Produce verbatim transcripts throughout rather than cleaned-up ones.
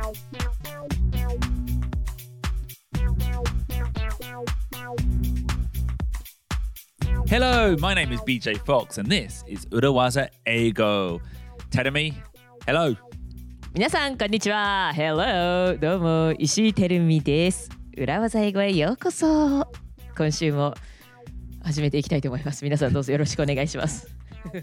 Hello, my name is B J Fox, and this is Urawaza Eigo. Terumi, hello. 皆さんこんにちは。Hello、どうも石井てるみです。裏技英語へようこそ。今週も始めていきたいと思います。皆さんどうぞよろしくお願いします。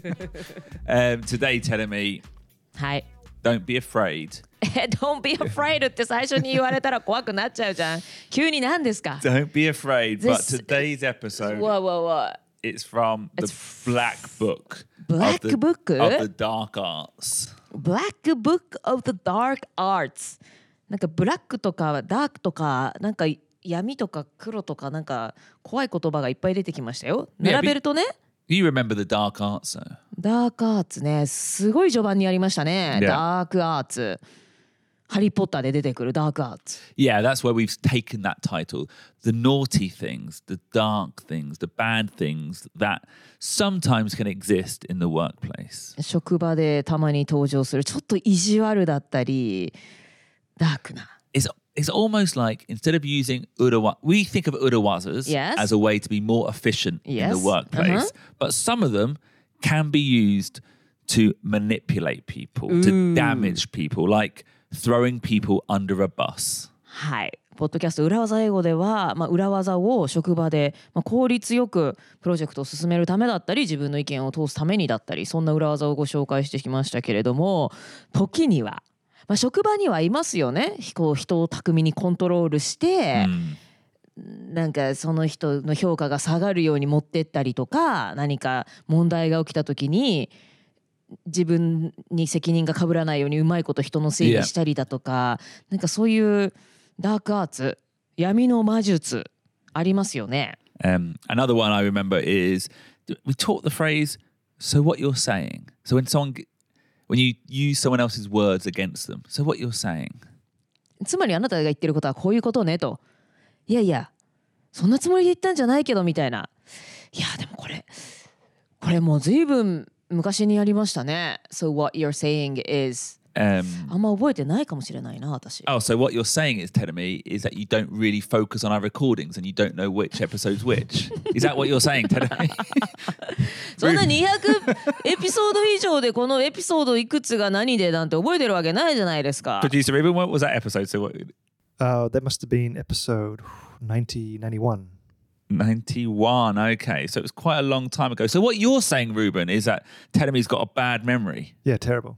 um, today, Terumi, はい。 Don't be afraid. Don't be afraid って最初に言われたら怖くなっちゃうじゃん。急に何ですか Don't be afraid. But This- today's episode, Whoa, whoa, whoa. it's from the It's Black Book. Black of the, Book? Of the Dark Arts. Black Book of the Dark Arts。なんかブラックとかダークとかなんか闇とか黒とかなんか怖い言葉がいっぱい出てきましたよ。並べるとね。 You remember the Dark Arts, though? ダークアーツね、すごい序盤にありましたね。 Yeah. ダークアーツ。ハリーポッターで出てくるダークアーツ。 Yeah, that's where we've taken that title. The naughty things, the dark things, the bad things that sometimes can exist in the workplace. 職場でたまに登場するちょっと意地悪だったりダークな。 It's it's almost like instead of using urawa, we think of urawazas Yes. as a way to be more efficient in Yes. the workplace, Uh-huh. but some of them can be used to manipulate people, to damage people, like throwing people under a bus. はい。ポッドキャスト裏技英語では、まあ、裏技を職場で、まあ、効率よくプロジェクトを進めるためだったり自分の意見を通すためにだったりそんな裏技をご紹介してきましたけれども時には、まあ、職場にはいますよね。こう人を巧みにコントロールして、 Mm. なんかその人の評価が下がるように持ってったりとか何か問題が起きた時に自分に責任が被らないようにうまいこと人のせいにしたりだとか、yeah. なんかそういうダークアーツ闇の魔術ありますよね。 Um, another one I remember is we taught the phrase, so what you're saying. So when someone, when you use someone else's words against them, so what you're saying. つまりあなたが言ってることはこういうことねと。いやいや、そんなつもりで言ったんじゃないけどみたいな。いやでもこれ、これもう随分昔にやりましたね。So what you're saying is、um, あんま覚えてないかもしれないな私。 Oh, so what you're saying is, telling me, is that you don't really focus on our recordings and you don't know which episode's which. Is that what you're saying, telling me? そんなにひゃくエピソード以上でこのエピソードいくつが何でなんて覚えてるわけないじゃないですか。 Producer Ruben, what was that episode? So what? Uh, that must have been episode ninety, ninety-one. ninety-one, okay. So it was quite a long time ago. So what you're saying, Ruben, is that Telemi's got a bad memory. Yeah, terrible.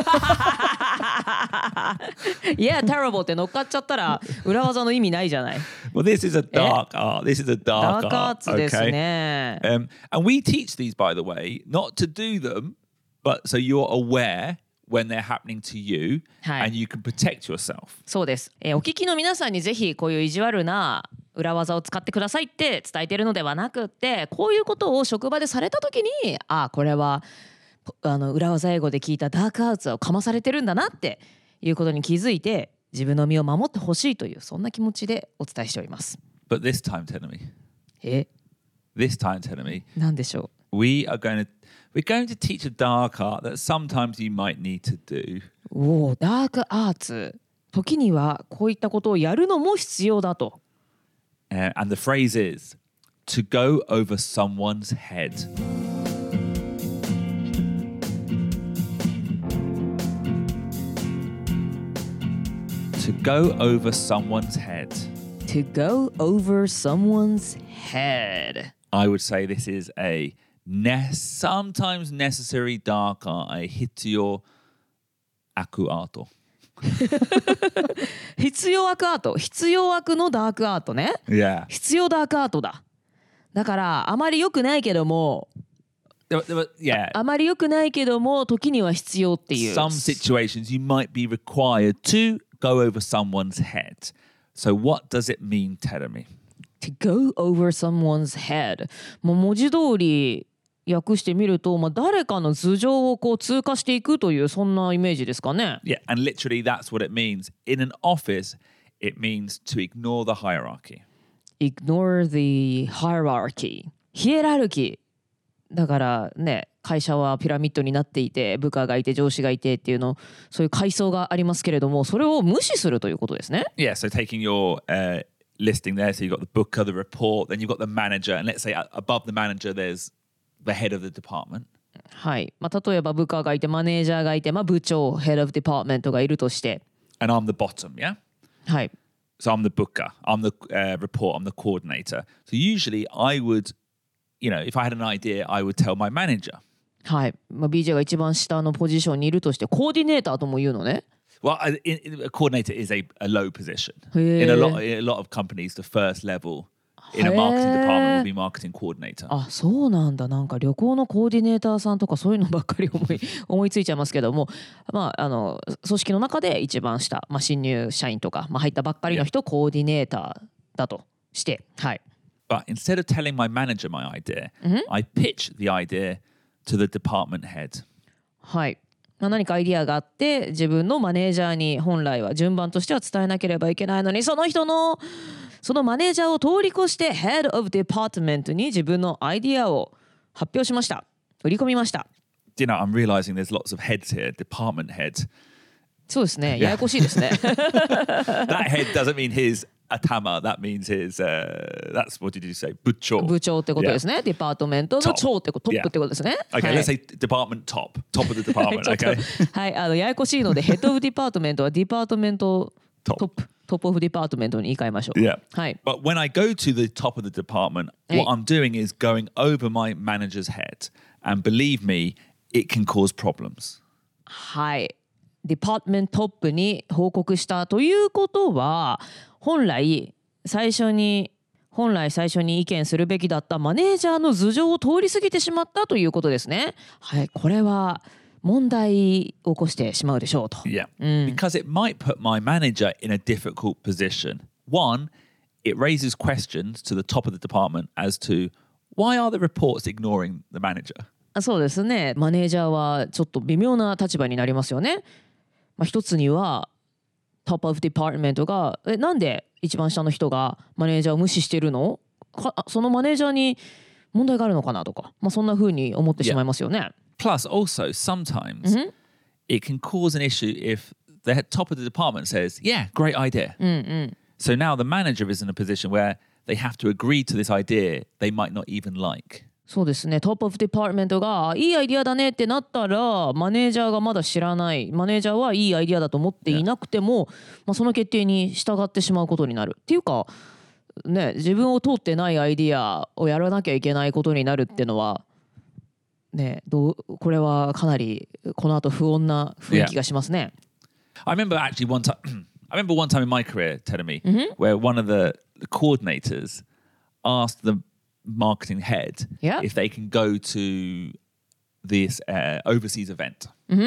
Yeah, terrible って乗っかっちゃったら裏技の意味ないじゃない。 Well, this is a dark art. This is a dark ダークアー art. ツです Okay. ね。 Um, and we teach these, by the way, not to do them, but so you're aware when they're happening to you はい。 and you can protect yourself. そうです、えーお聞きの皆さんにぜひこういう意地悪な裏技を使ってくださいって伝えてるのではなくってこういうことを職場でされた時にあこれはあの裏技英語で聞いたダークアーツをかまされてるんだなっていうことに気づいて自分の身を守ってほしいというそんな気持ちでお伝えしております。 But this time, Telemi, え this time, Telemi, 何でしょ we are going to we're going to teach a dark art that sometimes you might need to do. う。おお、ダークアーツ。時にはこういったことをやるのも必要だと。 Uh, and the phrase is to go over someone's head. To go over someone's head. To go over someone's head. I would say this is a ne- sometimes necessary dark art, a hitio aku art. 必要悪アート。必要悪のダークアートね。 Yeah. 必要ダークアートだ。だからあまり良くないけども、 There were- there were- yeah. あまり良くないけども時には必要っていう。 Some situations you might be required to go over someone's head. So what does it mean, Terumi? To go over someone's head。もう文字通り訳してみると、まあ、誰かの頭上をこう通過していくというそんなイメージですかね。 Yeah, and literally that's what it means. In an office, it means to ignore the hierarchy. Ignore the hierarchy。ヒエラルキー。だからね、 会社はピラミッドになっていて部下がいて上司がいてっていうのそういう階層がありますけれどもそれを無視するということですね。 Yeah, so taking your uh, listing there, so you've got the booker, the report, then you've got the manager, and let's say above the manager there's the head of the department. はい、まあ、例えば部下がいてマネージャーがいて、まあ、部長 Head of Department がいるとして、 And I'm the bottom, yeah? はい、 So I'm the booker, I'm the uh, report, I'm the coordinator. So usually I would, you know, if I had an idea, I would tell my manager. はい、まあ、ビージェー が一番下のポジションにいるとしてコーディネーターとも言うのね。 Well, I- in, in, a coordinator is a, a low position. へー In a lot, in a lot of companies, the first level in a marketing department will be marketing coordinator. あ、そうなんだ。なんか旅行のコーディネーターさんとかそういうのばっかり思い思いついちゃいますけども、まああの組織の中で一番下、まあ、新入社員とか、まあ、入ったばっかりの人、コーディネーターだとして、はい。 But instead of telling my manager my idea, I pitch the idea to the department head. はい。まあ、何かアイディアがあって自分のマネージャーに本来は順番としては伝えなければいけないのにその人のそのマネージャーを通り越して Head of Department に自分のアイディアを発表しました。売り込みました。 You know, I'm realizing there's lots of heads here, department head. そうですね。ややこしいですね。 That head doesn't mean his atama, that means his, uh, that's, what did you say? 部長。 部長ってことですね。デパートメントの長ってこと、トップってことですね。 Okay, はい let's say department top, top of the department, ちょっと okay? はい、あのややこしいので、ヘッドオブディパートメントはディパートメントト Top ップ、トップオブディパートメントに言い換えましょう。 Yeah. はい。 But when I go to the top of the department, Hey. what I'm doing is going over my manager's head. And believe me, it can cause problems. はい。ディパートメントトップに報告したということは、本来最初に本来最初に意見するべきだったマネージャーの頭上を通り過ぎてしまったということですね。はい、これは問題を起こしてしまうでしょうと。 Yeah. Because it might put my manager in a difficult position. One, it raises questions to the top of the department as to why are the reports ignoring the manager? そうですね。マネージャーはちょっと微妙な立場になりますよね。まあ、一つにはトップオブディパートメントがえなんで一番下の人がマネージャーを無視してるのかそのマネージャーに問題があるのかなとか、まあ、そんな風に思ってしまいますよね。 Plus, also, sometimes it can cause an issue if the head- top of the department says, yeah, great idea. So now the manager is in a position where they have to agree to this idea they might not even like. そうですね。トップオブディパートメントがいいアイディアだねってなったらマネージャーがまだ知らないマネージャーはいいアイディアだと思っていなくても、まあ、その決定に従ってしまうことになるっていうかね、自分を通ってないアイディアをやらなきゃいけないことになるっていうのはね、どうこれはかなりこの後不穏な雰囲気がしますね。 I remember actually one time, I remember one time in my career, Tedemi, where one of the, the coordinators asked the marketing head Yeah. if they can go to this uh, overseas event. And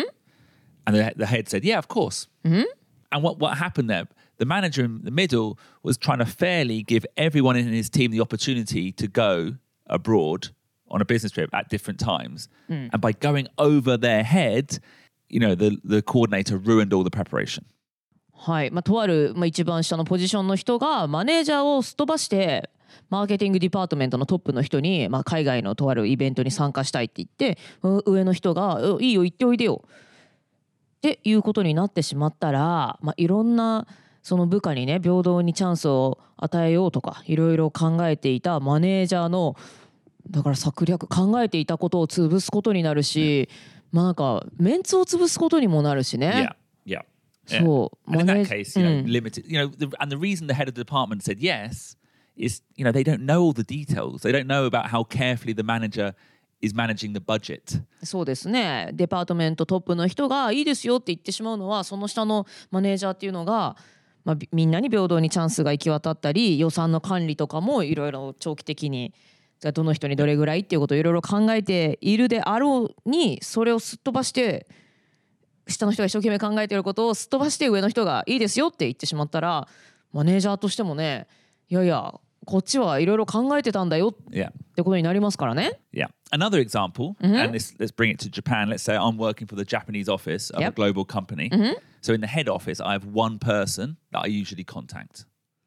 the, the head said, yeah, of course. And what, what happened there, the manager in the middle was trying to fairly give everyone in his team the opportunity to go abroad on a business trip at different times. And by going over their head, you know, the, the coordinator ruined all the preparation. はい、まあ、とある、まあ、一番下のポジションの人がマネージャーをすっ飛ばしてマーケティングディパートメントのトップの人に、まあ、海外のとあるイベントに参加したいって言ってう上の人が「いいよ行っておいでよ」っていうことになってしまったら、まあ、いろんなその部下にね平等にチャンスを与えようとかいろいろ考えていたマネージャーのだから策略考えていたことを潰すことになるし、まあなんかメンツを潰すことにもなるしね。 Yeah, yeah. そう And in マネ that ー case, you know, limited, you know, the, and the reason the head of the department said yes is, you know, they don't know all the details. They don't know about how carefully the manager is managing the budget. そうですね。デパートメントトップの人がいいですよって言ってしまうのはその下のマネージャーっていうのが、まあ、みんなに平等にチャンスが行き渡ったり予算の管理とかもいろいろ長期的にどの人にどれぐらいっていうことをいろいろ考えているであろうにそれをすっ飛ばして下の人が一生懸命考えていることをすっ飛ばして上の人がいいですよって言ってしまったらマネージャーとしてもねいやいやこっちはいろいろ考えてたんだよっ Yeah. てことになりますからね。 Yeah. Another example, and this, let's bring it to Japan. Let's say I'm working for the Japanese office of Yep. a global company. So in the head office, I have one person that I usually contact.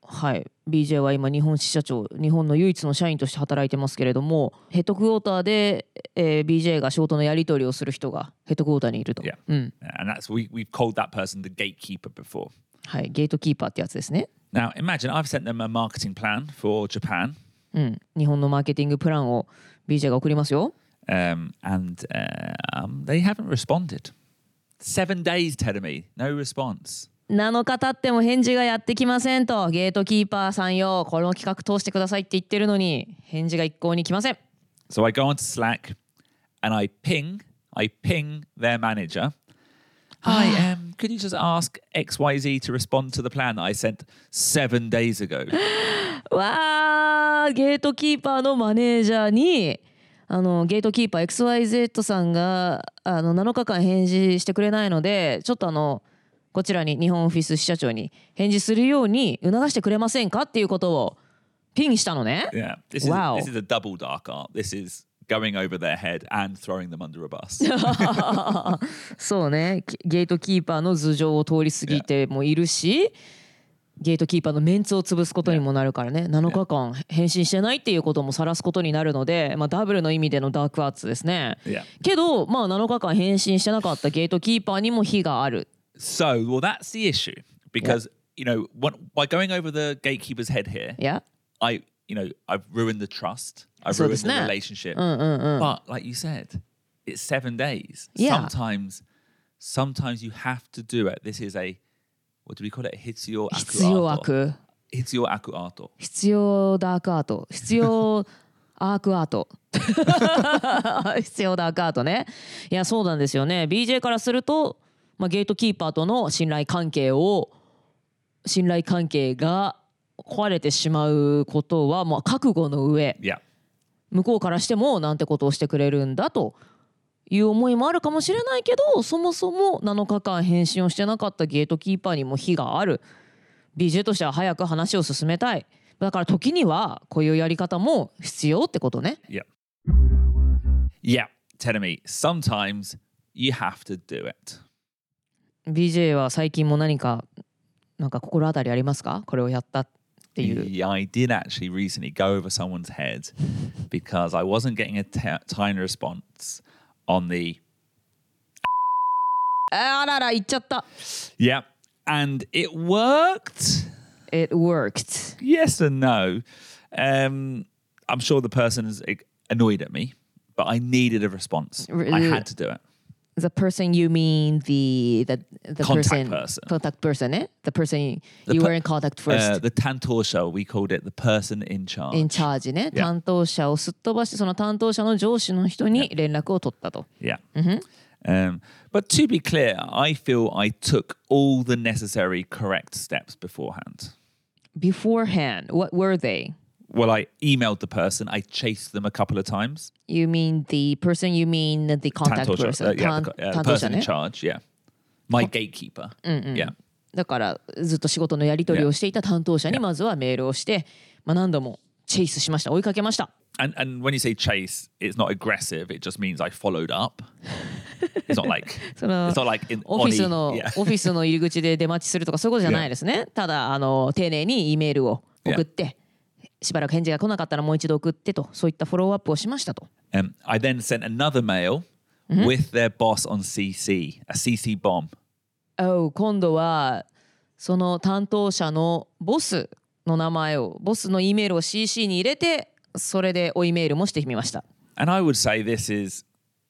はい、ビージェー は今日本支社長、日本の唯一の社員として働いてますけれども、ヘッドクォーターで、えー、ビージェー が仕事のやり取りをする人がヘッドクォーターにいると。 Yeah. うん、 And that's we we've called that person the gatekeeper before. はい、ゲートキーパーってやつですね。 Now imagine I've sent them a marketing plan for Japan. うん、日本のマーケティングプランを ビージェー が送りますよ。 Um, and uh, um, they haven't responded. Seven days telling me no response. なのか経っても返事がやってきませんと、ゲートキーパーさんよ、この企画通してくださいって言ってるのに返事が一向に来ません。 So I go onto Slack and I ping, I ping their manager. Hi, um, could you just ask X Y Z to respond to the plan that I sent seven days ago? わー、ゲートキーパーのマネージャーにあのゲートキーパー エックスワイゼット さんがあのなのかかん返事してくれないので、ちょっとあのこちらに日本オフィス支社長に返事するように促してくれませんかっていうことをピンしたのね。 Yeah, this is Wow. this is a double dark art. This is going over their head and throwing them under a bus. そうね、ゲートキーパーの頭上を通り過ぎてもいるし、ゲートキーパーのメンツを潰すことにもなるからね、なのかかん返信してないっていうことも晒すことになるので、まあ、ダブルの意味でのダークアーツですね。 Yeah. けど、まあ、なのかかん返信してなかったゲートキーパーにも非がある。 So, well, that's the issue because you know, what, by going over the gatekeeper's head here, いや、 I, you know, I've ruined the trust. I've そうで ruined す the ね。 relationship. うんうんうん。 But like you said, it's seven days. Yeah. Sometimes, sometimes you have to do it. This is a, what do we call it? 必要悪必要悪、 必要悪アート。 必要ダークアート、必要アークアート必要ダークアートね。いや、そうなんですよね。 ビージェー からすると、まあ、ゲートキーパーとの信頼関係を信頼関係が壊れてしまうことはもう覚悟の上、 Yeah. 向こうからしてもなんてことをしてくれるんだという思いもあるかもしれないけど、そもそもなのかかん返信をしてなかったゲートキーパーにも非がある。 ビージェー としては早く話を進めたい。だから時にはこういうやり方も必要ってことね。 Yeah. Yeah. Telling me sometimes you have to do it. ビージェー は最近も何かなんか心当たりありますか？これをやったっていう。 Yeah, I did actually recently go over someone's head because I wasn't getting a t- tiny response on the あらら、言っちゃった。 yeah, and it worked. It worked. Yes and no. Um, I'm sure the person is annoyed at me, but I needed a response. I had to do it. The person you mean the the the Contact person, person. contact person ね。The person The you per- were in contact first. Uh, the Tantosha, we called it the person in charge. in charge ね。 Yeah. 担当者をすっ飛ばしてその担当者の上司の人に連絡を取ったと。 Yeah. Um, but to be clear, I feel I took all the necessary correct steps beforehand. Beforehand, what were they? Well, I emailed the person. I chased them a couple of times. You mean the person? You mean the contact Tantosha, person? uh, yeah, 担 the, uh, 担 the 当者 person in ね。 charge. Yeah, my gatekeeper. Yeah, だからずっと仕事のやり取りをしていた担当者にまずはメールをして、まあ、何度もチェイスしました。追いかけました。 and and when you say chase, it's not aggressive. It just means I followed up. It's not like その it's not like in オフィス Oni- の yeah. オフィスの入り口で出待ちするとかそういうことじゃないですね。ただあの丁寧に E メールを送って、しばらく返事が来なかったらもう一度送ってと、そういったフォローアップをしましたと。 Um, I then sent another mail with their boss on C C, a C C bomb. Oh, 今度はその担当者のボスの名前を、ボスの E メールを シーシー に入れて、それで追いメールもしてみました。 And I would say this is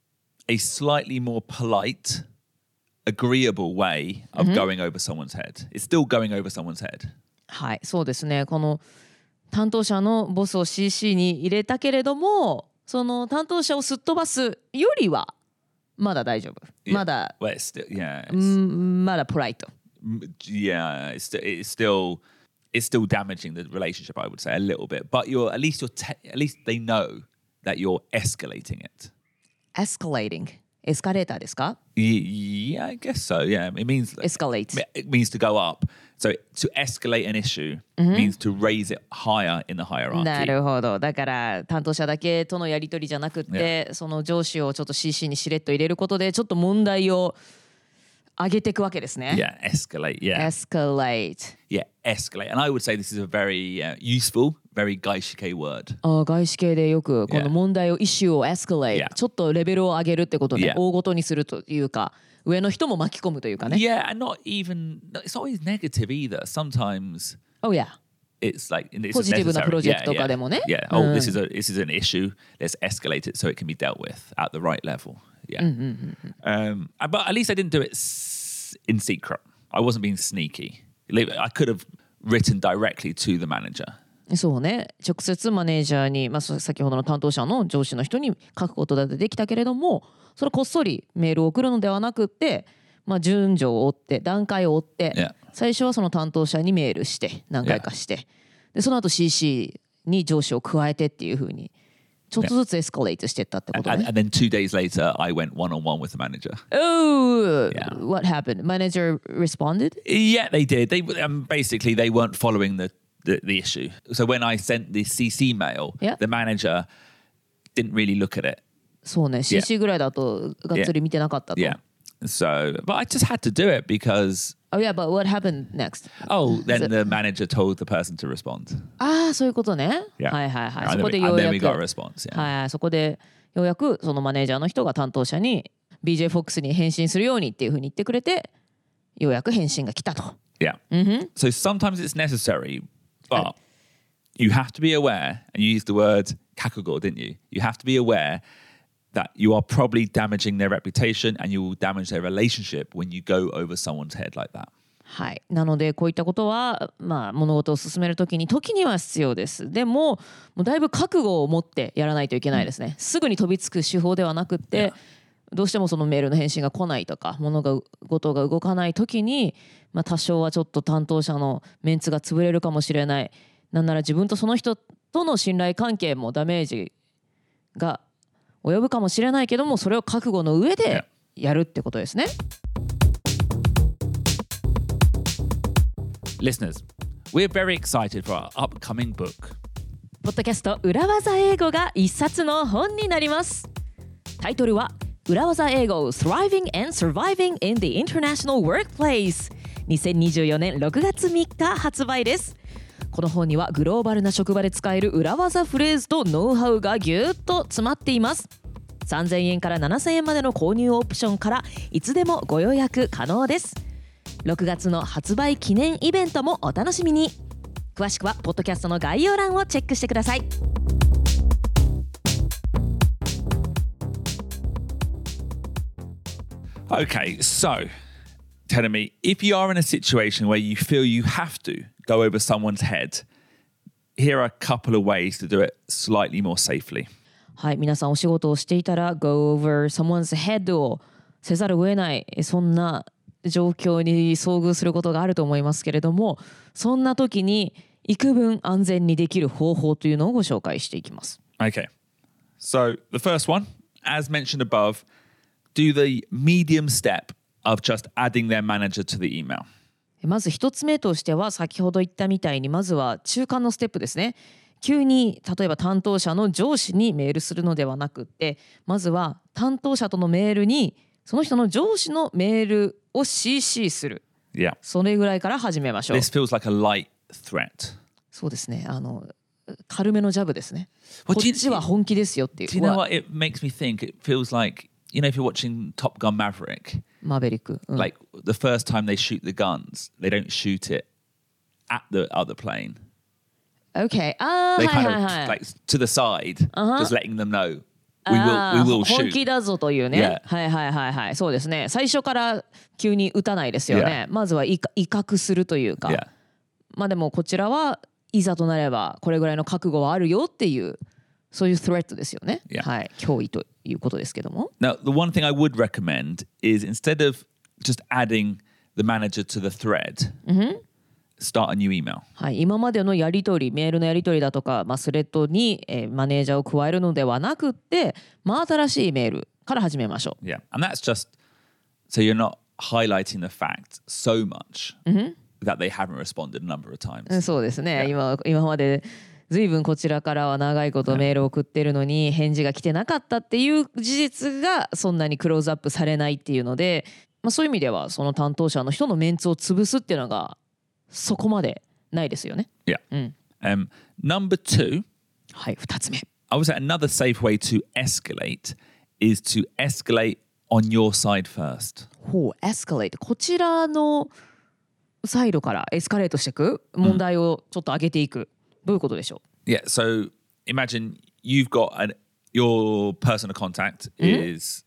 a slightly more polite, agreeable way of going over someone's head. It's still going over someone's head. はい、そうですね。この担当者のボスを シーシー に入れたけれども、その担当者をすっ飛ばすよりはまだ大丈夫。 Yeah. まだ、 Well, it's still, yeah, う it's, ん、まだポライト。 yeah, it's, st- it's still, it's still damaging the relationship. I would say a little bit, but you're at least you're te- at least they know that you're escalating it. Escalating。エスカレーターですか？ Y- Yeah, I guess so. Yeah, it means Escalate。 it means to go up. So to escalate an issue means to raise it higher in the な hierarchy. るほど。だから担当者だけとのやり取りじゃなくって、その上司をちょっと シーシー にしれっと入れることでちょっと問題を上げていくわけですね。 Yeah, escalate. Yeah. escalate. Yeah, escalate. And I would say this is a very uh, useful, very gaishike word. ああ、外資系でよくこの問題を、イシューを escalate、 Yeah. ちょっとレベルを上げるってことね、 Yeah. 大ごとにするというか、上の人も巻き込むというかね。 Yeah, and not even, it's not always negative either. Sometimes Oh yeah. it's like, it's ポジティブな necessary. プロジェク Yeah, トとか yeah. でもね。 Yeah. Oh, this is a this is an issue. Let's escalate it so it can be dealt with at the right level. Yeah. Um, but at least I didn't do it s- in secret. I wasn't being sneaky. I could have written directly to the manager. そうね、直接マネージャーに、まあ、先ほどの担当者の上司の人に書くことだってできたけれども、それこっそりメールを送るのではなくって、まあ、順序を追って段階を追って、 Yeah. 最初はその担当者にメールして何回かして、でその後 シーシー に上司を加えてっていうふうにちょっとずつエスカレートしていったってこと And, ね。 and then two days later, I went one on one with the manager. Oh, Yeah. what happened? Manager responded? Yeah, they did. They um, basically they weren't following the, the the issue. So when I sent the C C mail, Yeah. the manager didn't really look at it. そうね、シーシー ぐらいだとがっつり見てなかったと。 Yeah. So, but I just had to do it because Oh yeah, but what happened next? oh, then it- the manager told the person to respond. ああ、そういうことね。 Yeah. はいはいはい。 And そ then こ we, でよ and う then や we く got a response. Yeah. はいはい、そこでようやくそのマネージャーの人が担当者に ビージェー フォックスに返信するようにっていうふうに言ってくれて、ようやく返信が来たと。 Yeah. So sometimes it's necessary, but you have to be aware, and you used the word kakugo, didn't you? You have to be aware that you are probably damaging their reputation and you will damage their relationship when you go over someone's head like that. はい、なのでこういったことは、まあ、物事を進めるときに時には必要です。でも、もうだいぶ覚悟を持ってやらないといけないですね。すぐに飛びつく手法ではなくって、どうしてもそのメールの返信が来ないとか、物事が動かないときに、まあ、多少はちょっと担当者のメンツが潰れるかもしれない。なんなら自分とその人との信頼関係もダメージが及ぶかもしれないけども、それを覚悟の上でやるってことですね。 Listeners, we're very excited for our upcoming book. ポッドキャスト裏技英語が一冊の本になります。タイトルは裏技英語 Thriving and Surviving in the International Workplace にせんにじゅうよねんろくがつみっか発売です。この本にはグローバルな職場で使える裏技フレーズとノウハウがぎゅっと詰まっています。さんぜんえんからななせんえんまでの購入オプションからいつでもご予約可能です。ろくがつの発売記念イベントもお楽しみに。詳しくはポッドキャストの概要欄をチェックしてください。 Okay, so telling me if you are in a situation where you feel you have to go over someone's head, here are a couple of ways to do it slightly more safely. はい、皆さんお仕事をしていたら go over someone's head をせざるを得ないそんな状況に遭遇することがあると思いますけれども、そんな時に幾分安全にできる方法というのをご紹介していきます。 Okay, so the first one, as mentioned above, do the medium step of just adding their manager to the email. まず一つ目としては先ほど言ったみたいにまずは中間のステップですね。急に例えば担当者の上司にメールするのではなくって、まずは担当者とのメールにその人の上司のメールを シーシー する。 Yeah. それぐらいから始めましょう。 This feels like a light threat. そうですね。あの軽めのジャブですね。 Well, こ do っ you- ちは本気ですよっていう。 Do you know what it makes me think? It feels like, you know, if you're watching Top Gun Maverick, マーベリック。うん like the first time they shoot the guns, they don't shoot it at the other plane. OK。ああ、 They はい kind はい of はい like to the side, Uh-huh. just letting them know we あ will ー we will 本気 shoot. だぞというね。 Yeah. はいはいはいはい。そうですね。最初から急に撃たないですよね。まずは威威嚇するというか。 Yeah. まあでもこちらはいざとなればこれぐらいの覚悟はあるよっていうそういうスレッドですよね。 Yeah. はい。脅威ということですけども。 Now, the one thing I would recommend is instead of just adding the manager to the thread, start a new email. はい、今までのやり取りメールのやり取りだとか、まあ、スレッドに、えーマネージャーを加えるのではなくって真新しいメールから始めましょう。 Yeah. And that's just so you're not highlighting the fact so much that they haven't responded a number of times. うんそうですね、 Yeah. 今, 今までずいぶんこちらからは長いことメールを送ってるのに返事が来てなかったっていう事実がそんなにクローズアップされないっていうのでまあ、そういう意味ではその担当者の人のメンツを潰すっていうのがそこまでないですよね。 Yeah. うん、 Um, number two, はい、ふたつめ。 I would say another safe way to escalate is to escalate on your side first. ほう、エスカレート、こちらのサイドからエスカレートしていく、問題をちょっと上げていく、どういうことでしょ Yeah, so imagine you've got an, your person of contact is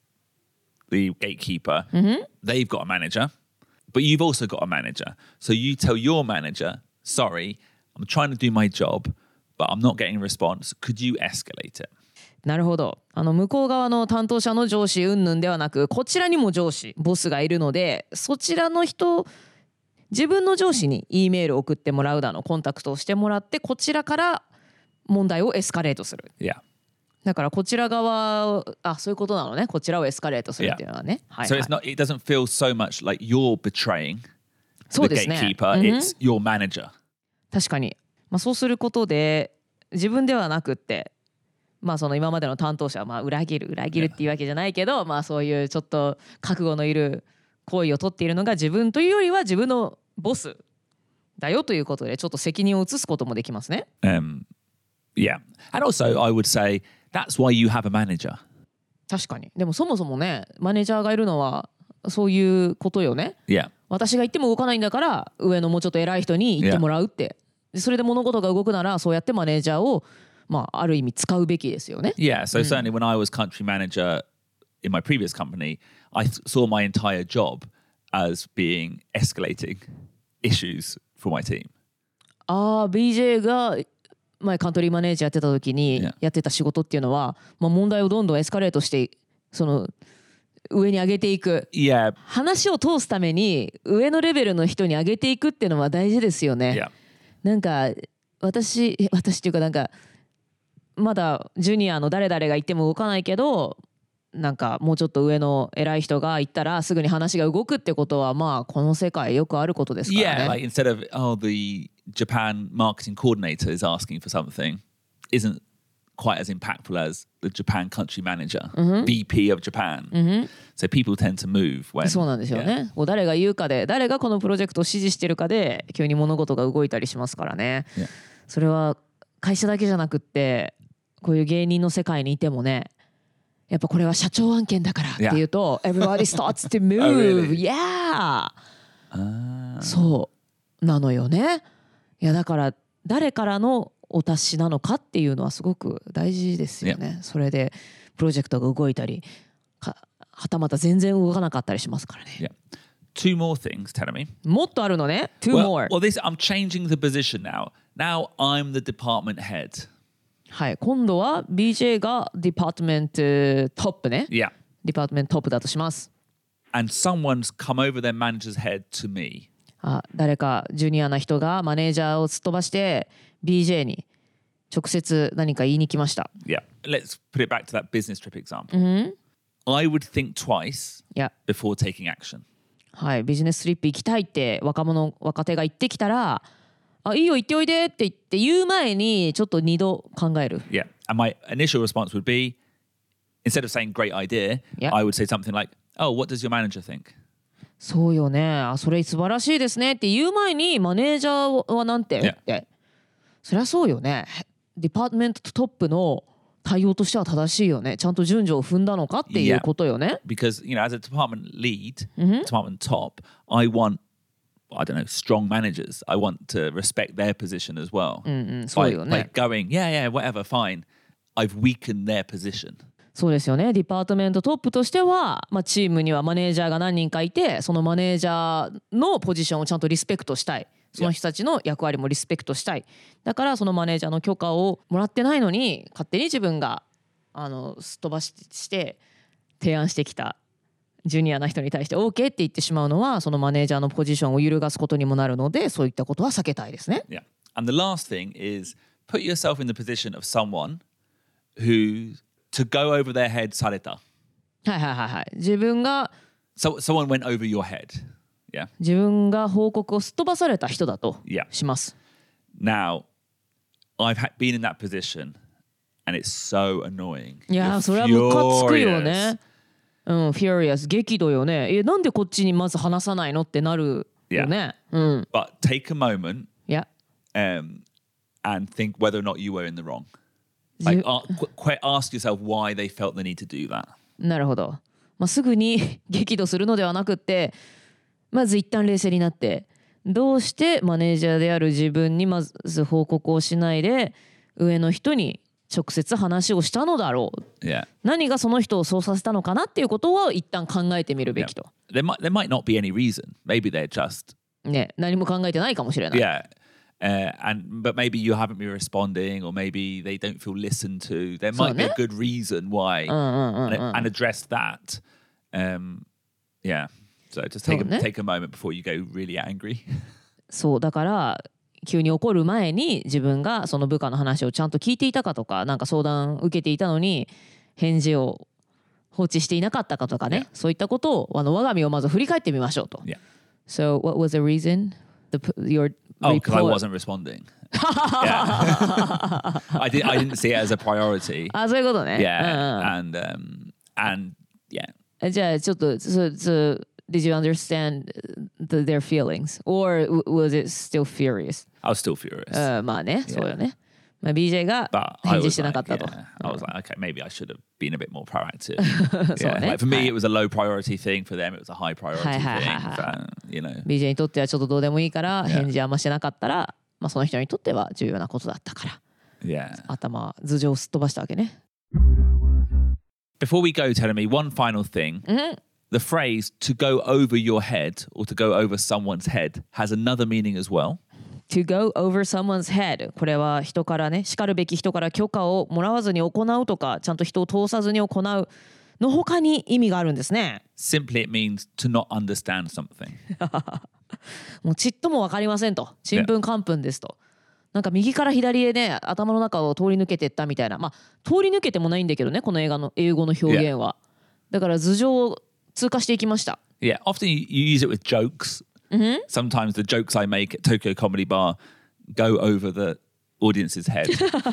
the gatekeeper. They've got a manager, but you've also got a manager. So you tell your manager, sorry, I'm trying to do my job, but I'm not getting a response. Could you escalate it? う。なるほど。あの向こう側の担当者の上司云々ではなく、こちらにも上司ボスがいるので、そちらの人、自分の上司に E メールを送ってもらうだの、コンタクトをしてもらって、こちらから問題をエスカレートする。 Yeah. だからこちら側、あ、そういうことなのね。こちらをエスカレートするっていうのはね。はい、 So はい。 it's not. It doesn't feel so much like you're betraying そう the ですね。 gatekeeper. うん、 It's your manager. 確かに、まあ、そうすることで自分ではなくって、まあ、その今までの担当者はまあ裏切る裏切るっていうわけじゃないけど、まあ、そういうちょっと覚悟のいる行為を取っているのが自分というよりは自分のボスだよということで、ちょっと責任を移すこともできますね。 Um, yeah, and also I would say that's why you have a manager. 確かに。でもそもそもね、マネージャーがいるのはそういうことよね。 Yeah. 私が言っても動かないんだから上のもうちょっと偉い人に言ってもらうって、でそれで物事が動くならそうやってマネージャーを、まあ、ある意味使うべきですよね。 Yeah, so certainly when I was country manager in my previous company, I th- saw my entire job as being escalating issues for my team. ああ、ビージェー が前カントリーマネージャーやってた時に Yeah. やってた仕事っていうのは、まあ、問題をどんどんエスカレートしてその上に上げていく、 Yeah, 話を通すために上のレベルの人に上げていくっていうのは大事ですよね。 yeah, なんか私私っていうかなんかまだジュニアの誰々が言っても動かないけど、なんかもうちょっと上の偉い人が言ったらすぐに話が動くってことは、まあこの世界よくあることですからね。 yeah. Like instead of oh, the Japan marketing coordinator is asking for something, isn't quite as impactful as the Japan country manager, V P of Japan. So people tend to move when. そうなんですよね。こう誰が言うかで、誰がこのプロジェクトを支持してるかで急に物事が動いたりしますからね。 Yeah. それは会社だけじゃなくって、こういう芸人の世界にいてもね、やっぱこれは社長案件だからっていうと、yeah. Everybody starts to move. Oh, really? Yeah. そうなのよね。いやだから誰からのお達しなのかっていうのはすごく大事ですよね。 Yeah. それでプロジェクトが動いたり、はたまた全然動かなかったりしますからね。 Yeah. Two more things, tell me. もっとあるのね。Two Well, more. well, this I'm changing the position now. Now I'm the department head. はい、今度は ビージェー がディパートメントトップね。 Yeah. ディパートメントトップだとします。 And someone's come over their manager's head to me. あ、誰かジュニアな人がマネージャーをすっ飛ばして ビージェー に直接何か言いに来ました。 Yeah. Let's put it back to that business trip example. I would think twice いや、 before taking action. はい、ビジネストリップ行きたいって若者若手が言ってきたら、あ、いいよ行っておいでって言って言う前にちょっと二度考える。 Yeah. And my initial response would be, instead of saying great idea, Yeah. I would say something like, oh, what does your manager think? そうよね。あ、それ素晴らしいですねって言う前にマネージャーはなんて、 Yeah. ってそりゃそうよね。ディパートメントトップの対応としては正しいよね。ちゃんと順序を踏んだのかっていうことよね。 Because, you know, as a department lead, department top, I want, I don't know, strong managers. I want to respect their position as well. うんうん、そう By, よ by ね。 going, yeah, yeah, whatever, fine. I've weakened their position. そうですよね。ディパートメントトップとしては、まあ、チームにはマネージャーが何人かいて、そのマネージャーのポジションをちゃんとリスペクトしたい。その人たちの役割もリスペクトしたい。だからそのマネージャーの許可をもらってないのに勝手に自分があのすっ飛ばしして提案してきたジュニアな人に対して OK って言ってしまうのは、そのマネージャーのポジションを揺るがすことにもなるので、そういったことは避けたいですね。 Yeah. And the last thing is put yourself in the position of someone who, to go over their head, された. はいはいはいはい。自分が So someone went over your head. Yeah. 自分が報告をすっ飛ばされた人だと Yeah. します。 Now, I've ha- been in that position and it's so annoying. いやー、 You're それはムカつくよ furious. ね。 うん、furious 激怒よね。え、なんでこっちにまず話さないのってなるよね。うん。 But take a moment Yeah. um, and think whether or not you were in the wrong. Like, uh, qu- ask yourself why they felt the need to do that. なるほど。まあ、すぐに激怒するのではなくって、まず一旦冷静になって、どうしてマネージャーである自分にまず報告をしないで上の人に直接話をしたのだろう。 Yeah. 何がその人をそうさせたのかなっていうことを一旦考えてみるべきと。 There might there might not be any reason. Maybe they're just ね、何も考えてないかもしれない。 yeah. Uh, and but maybe you haven't been responding, or maybe they don't feel listened to. There might be a good reason why, and, and address that. Um, yeah. So just take a, take a moment before you go really angry. そうだから急に怒る前に自分がその部下の話をちゃんと聞いていたかとか、なんか相談受けていたのに返事を放置していなかったかとかね、yeah. そういったことをあの我が身をまず振り返ってみましょうと。 Yeah. So what was the reason? The your Oh, because I wasn't responding. yeah. I did. I didn't see it as a priority. あ、そういうことね。 Yeah, うん、and um, and yeah. じゃあちょっとそそ Did you understand the, their feelings, or was it still furious? I was still furious. uh, まあね、yeah. そうよね。まあ ビージェー が返事してなかったと。 Like, yeah. I was like, okay, maybe I should have been a bit more proactive. yeah. Like for me, it was a low priority thing. For them, it was a high priority thing. So, you know. ビージェー にとってはちょっとどうでもいいから、返事あんましてなかったら、まあその人にとっては重要なことだったから。 Yeah. 頭頭上をすっ飛ばしたわけね。 Before we go, tell me one final thing. Mm-hmm. The phrase to go over your head or to go over someone's head has another meaning as well. To go over someone's head. これは人からね、しかるべき人から許可をもらわずに行うとか、ちゃんと人を通さずに行うの他に意味があるんですね。 Simply it means to not understand something. もうちっともわかりませんと。ちんぷんかんぷんですと。なんか右から左へね、頭の中を通り抜けてったみたいな。まあ、通り抜けてもないんだけどね、この映画の英語の表現は。Yeah. だから頭上を通過していきました。 Yeah, often you, you use it with jokes. Mm-hmm. Sometimes the jokes I make at Tokyo Comedy Bar go over the audience's head.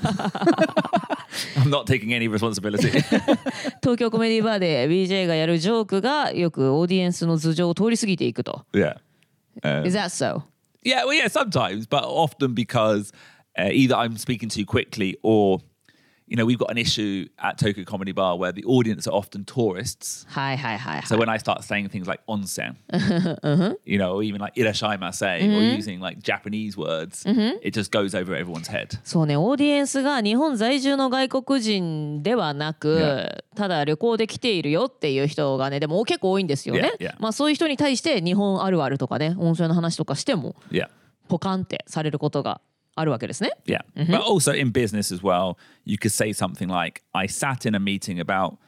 I'm not taking any responsibility. 東京コメディバーで ビージェー がやるジョークがよくオーディエンスの頭上を通り過ぎていくと。 Yeah. Um, Is that so? Yeah, well, yeah, sometimes, but often because uh, either I'm speaking too quickly or you know, we've got an issue at Tokyo Comedy Bar where the audience are often tourists. はいはいはいはい。 So when I start saying things like onsen, uh-huh. you know, or even like irashaimase, mm-hmm. or using like Japanese words, mm-hmm. it just goes over everyone's head. そうね、オーディエンスが日本在住の外国人ではなく、yeah. ただ旅行で来ているよっていう人がね、でも結構多いんですよね。 Yeah, yeah. まあそういう人に対して日本あるあるとかね、温泉の話とかしても、 yeah. ポカンってされることがあるわけですね。 Yeah. Mm-hmm. But also in business as well, you could say something like, I sat in a meeting about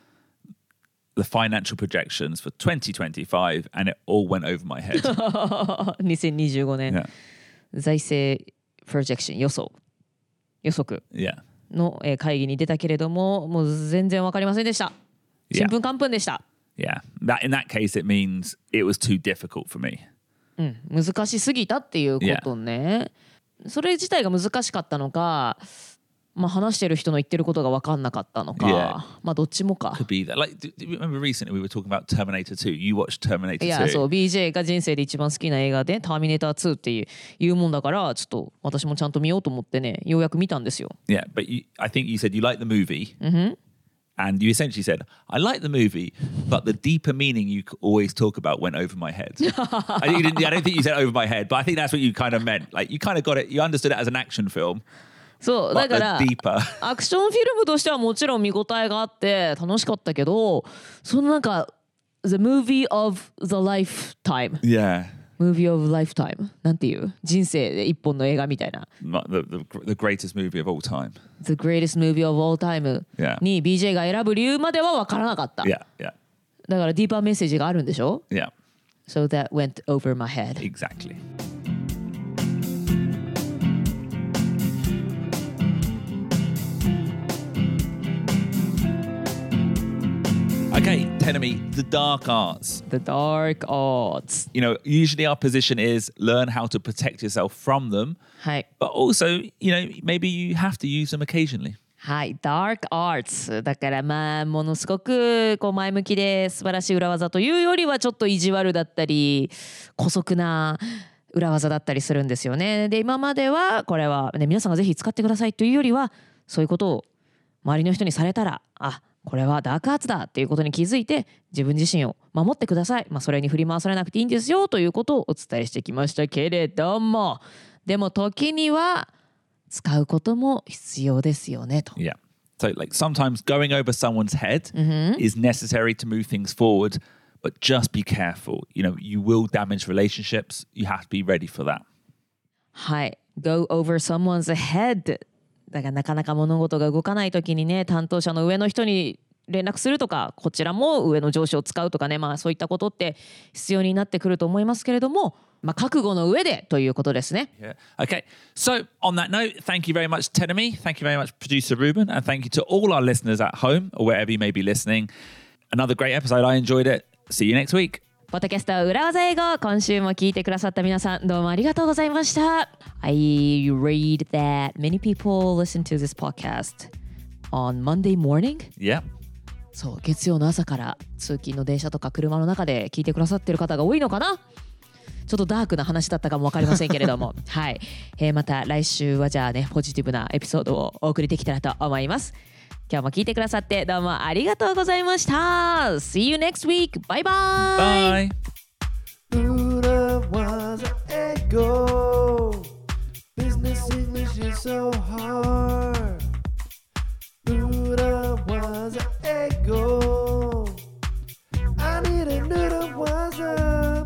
the financial projections for twenty twenty-five and it all went over my head. にせんにじゅうごねん、 yeah. 財政プロジェクション予想予測の会議に出たけれども、もう全然わかりませんでした。ちんぷんかんぷんでした。 Yeah. That, in that case, it means it was too difficult for me. うん、難しすぎたっていうことね。Yeah. それ自体が難しかったのか、まあ、話してる人の言ってることが分かんなかったのか、yeah. まあどっちもか。 Could be that. Like, do you remember recently we were talking about Terminator two? You watched Terminator two? いや、そう、ビージェー が人生で一番好きな映画で、ターミネーターツーっていう言うもんだから、ちょっと私もちゃんと見ようと思ってね、ようやく見たんですよ。 Yeah, but you, I think you said you liked the movie. Mm-hmm. And you essentially said, I like the movie, but the deeper meaning you always talk about went over my head. I, you didn't, I don't think you said over my head, but I think that's what you kind of meant. Like, you kind of got it, you understood it as an action film. そう、だから、アクションフィルムとしてはもちろん見応えがあって楽しかったけど、そのなんか、The movie of the lifetime. Yeah.Movie of lifetime なんていう人生で一本の映画みたいな the, the, the greatest movie of all time The greatest movie of all time に ビージェー が選ぶ理由までは分からなかった、 yeah, yeah. だからディーパーメッセージがあるんでしょ Yeah So that went over my head Exactly Okay, Tenemy, the dark arts. The dark arts. You know, usually our position is learn how to protect yourself from them. はい。 But also, you know, maybe you have to use them occasionally. はい、Dark Arts だからまあものすごくこう前向きで素晴らしい裏技というよりはちょっと意地悪だったり姑息な裏技だったりするんですよね。で今まではこれは、ね、皆さんがぜひ使ってくださいというよりはそういうことを周りの人にされたらあこれはダークアーツだっていうことに気づいて自分自身を守ってください、まあ、それに振り回されなくていいんですよということをお伝えしてきましたけれどもでも時には使うことも必要ですよねと。 Yeah. So, like, sometimes going over someone's head is necessary to move things forward, but just be careful. You know, you will damage relationships. You have to be ready for that. はい。Go over someone's head. だからなかなか物事が動かないときにね、担当者の上の人に連絡するとか、こちらも上の上司を使うとかね、まあそういったことって必要になってくると思いますけれども、まあ覚悟の上でということですね。 Yeah. Okay. So, on that note, thank you very much, Tenemy. Thank you very much, producer Ruben. And thank you to all our listeners at home or wherever you may be listening. Another great episode. I enjoyed it. See you next week. ポッドキャスト裏技英語今週も聞いてくださった皆さんどうもありがとうございました。I read that many people listen to this podcast on Monday morning. Yeah. そう月曜の朝から通勤の電車とか車の中で聞いてくださってる方が多いのかな。ちょっとダークな話だったかも分かりませんけれどもはい、えー、また来週はじゃあねポジティブなエピソードをお送りできたらと思います。今日も聞いてくださってどうもありがとうございました。 See you next week. Bye bye. Bye. Ura was a ego. Business English is so hard. Ura was a ego. I need a Ura was a.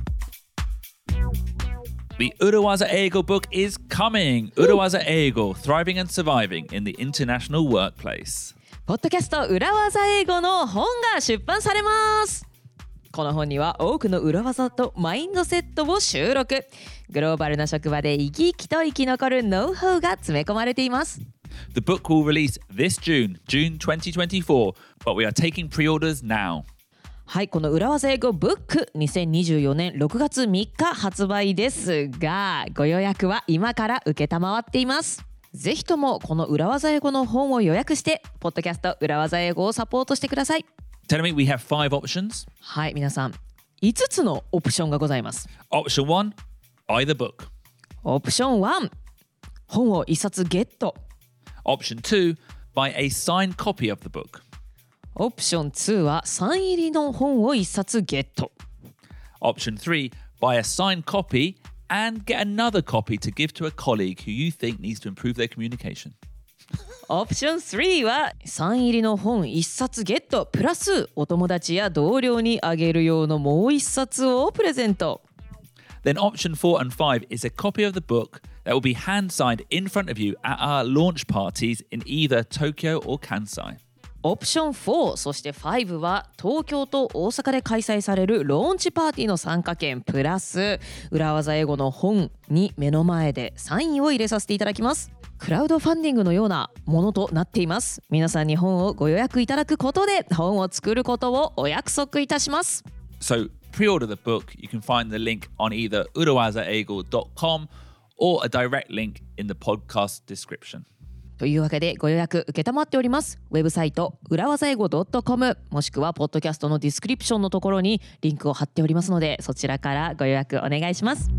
The Urawaza Eigo book is coming. Urawaza Eigo, Thriving and Surviving in the International Workplace. ポッドキャスト裏技英語の本が出版されます。この本には多くの裏技とマインドセットを収録。グローバルな職場で生き生きと生き残るノウハウが詰め込まれています。 The book will release this June, June twenty twenty-four, but we are taking pre-orders now. はい、この裏技英語ブックにせんにじゅうよねんろくがつみっか発売ですが、ご予約は今から受けたまわっています。ぜひともこの裏技英語の本を予約してポッドキャスト裏技英語をサポートしてください。 Tell me, we have five options. はい、皆さんいつつのオプションがございます。 Option one, buy the book. オプションワン、本を一冊ゲット。 Option two, buy a signed copy of the book. オプションツーはサイン入りの本を一冊ゲット。 Option three, buy a signed copy and get another copy to give to a colleague who you think needs to improve their communication. オプションスリーはサイン入りの本一冊ゲットプラスお友達や同僚にあげる用のもう一冊をプレゼント。 Then option four and five is a copy of the book that will be hand signed in front of you at our launch parties in either Tokyo or Kansai. オプションフォーそしてファイブは東京と大阪で開催されるローンチパーティーの参加券プラス裏技英語の本に目の前でサインを入れさせていただきます。クラウドファンディングのようなものとなっています。皆さんに本をご予約いただくことで本を作ることをお約束いたします。 So pre-order the book. You can find the link on either urawazaeigo dot com or a direct link in the podcast description. というわけでご予約受けたまっております。ウェブサイト裏技英語 .com もしくはポッドキャストのディスクリプションのところにリンクを貼っておりますのでそちらからご予約お願いします。